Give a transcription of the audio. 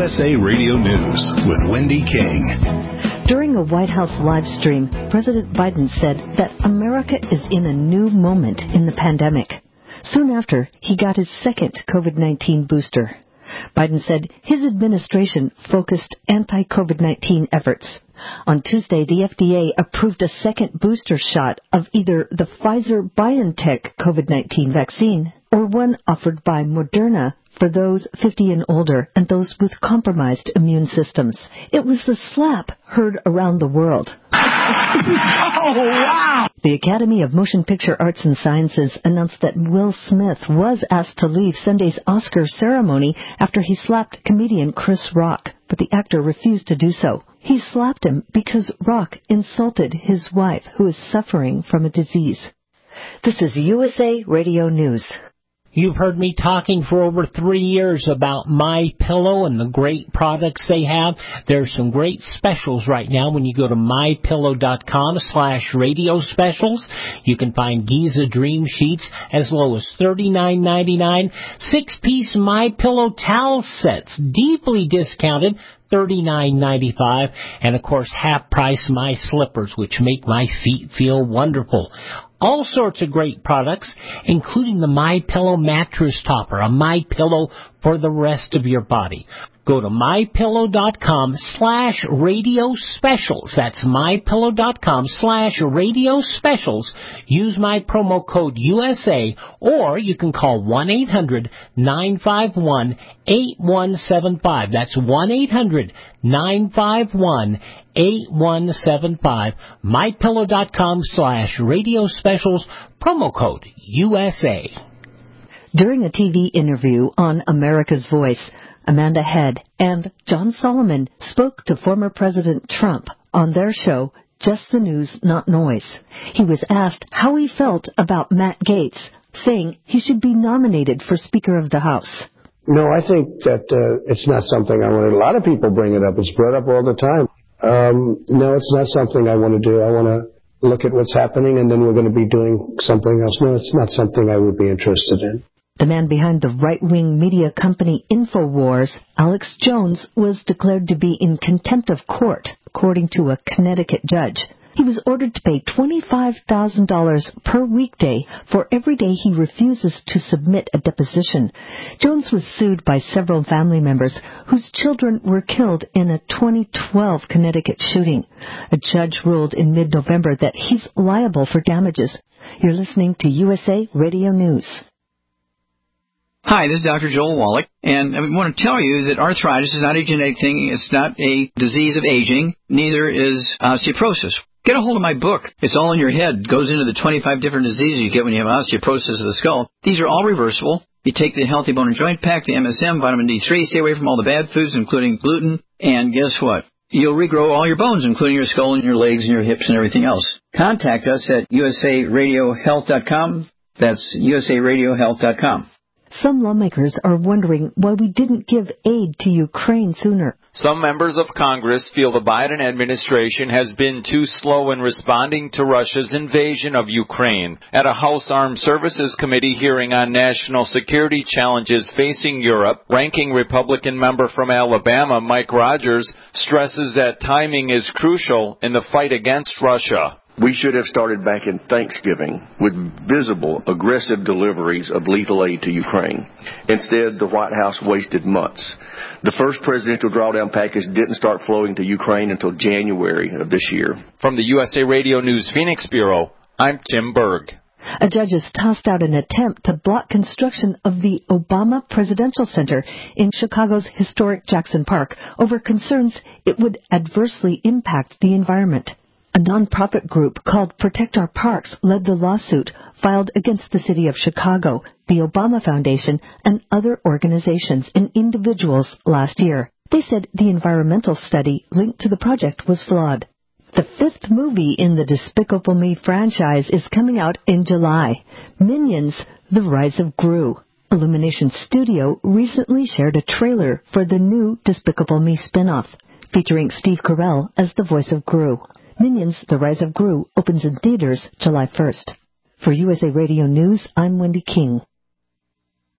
USA Radio News with Wendy King. During a White House live stream, President Biden said that America is in a new moment in the pandemic. Soon after, he got his second COVID-19 booster. Biden said his administration focused anti-COVID-19 efforts. On Tuesday, the FDA approved a second booster shot of either the Pfizer-BioNTech COVID-19 vaccine or one offered by Moderna for those 50 and older and those with compromised immune systems. It was the slap heard around the world. Oh, wow! The Academy of Motion Picture Arts and Sciences announced that Will Smith was asked to leave Sunday's Oscar ceremony after he slapped comedian Chris Rock, but the actor refused to do so. He slapped him because Rock insulted his wife, who is suffering from a disease. This is USA Radio News. You've heard me talking for over 3 years about MyPillow and the great products they have. There's some great specials right now when you go to mypillow.com/radio specials. You can find Giza Dream Sheets as low as $39.99. 6-piece MyPillow towel sets, deeply discounted, $39.95, and of course half price My Slippers, which make my feet feel wonderful. All sorts of great products, including the MyPillow mattress topper, a MyPillow for the rest of your body. Go to mypillow.com/radio specials. That's mypillow.com/radio specials. Use my promo code USA, or you can call 1-800-951-8175. That's 1-800-951-8175. mypillow.com/radio specials, promo code USA. During a TV interview on America's Voice, Amanda Head and John Solomon spoke to former President Trump on their show, Just the News, Not Noise. He was asked how he felt about Matt Gaetz, saying he should be nominated for Speaker of the House. No, I think that it's not something I want to. A lot of people bring it up. It's brought up all the time. No, it's not something I want to do. I want to look at what's happening, and then we're going to be doing something else. No, it's not something I would be interested in. The man behind the right-wing media company InfoWars, Alex Jones, was declared to be in contempt of court, according to a Connecticut judge. He was ordered to pay $25,000 per weekday for every day he refuses to submit a deposition. Jones was sued by several family members whose children were killed in a 2012 Connecticut shooting. A judge ruled in mid-November that he's liable for damages. You're listening to USA Radio News. Hi, this is Dr. Joel Wallach, and I want to tell you that arthritis is not a genetic thing. It's not a disease of aging. Neither is osteoporosis. Get a hold of my book. It's all in your head. It goes into the 25 different diseases you get when you have osteoporosis of the skull. These are all reversible. You take the Healthy Bone and Joint Pack, the MSM, vitamin D3, stay away from all the bad foods, including gluten, and guess what? You'll regrow all your bones, including your skull and your legs and your hips and everything else. Contact us at usaradiohealth.com. That's usaradiohealth.com. Some lawmakers are wondering why we didn't give aid to Ukraine sooner. Some members of Congress feel the Biden administration has been too slow in responding to Russia's invasion of Ukraine. At a House Armed Services Committee hearing on national security challenges facing Europe, ranking Republican member from Alabama, Mike Rogers, stresses that timing is crucial in the fight against Russia. We should have started back in Thanksgiving with visible, aggressive deliveries of lethal aid to Ukraine. Instead, the White House wasted months. The first presidential drawdown package didn't start flowing to Ukraine until January of this year. From the USA Radio News Phoenix Bureau, I'm Tim Berg. A judge has tossed out an attempt to block construction of the Obama Presidential Center in Chicago's historic Jackson Park over concerns it would adversely impact the environment. A nonprofit group called Protect Our Parks led the lawsuit filed against the city of Chicago, the Obama Foundation, and other organizations and individuals last year. They said the environmental study linked to the project was flawed. The fifth movie in the Despicable Me franchise is coming out in July. Minions: The Rise of Gru. Illumination Studio recently shared a trailer for the new Despicable Me spin-off, featuring Steve Carell as the voice of Gru. Minions: The Rise of Gru opens in theaters July 1st. For USA Radio News, I'm Wendy King.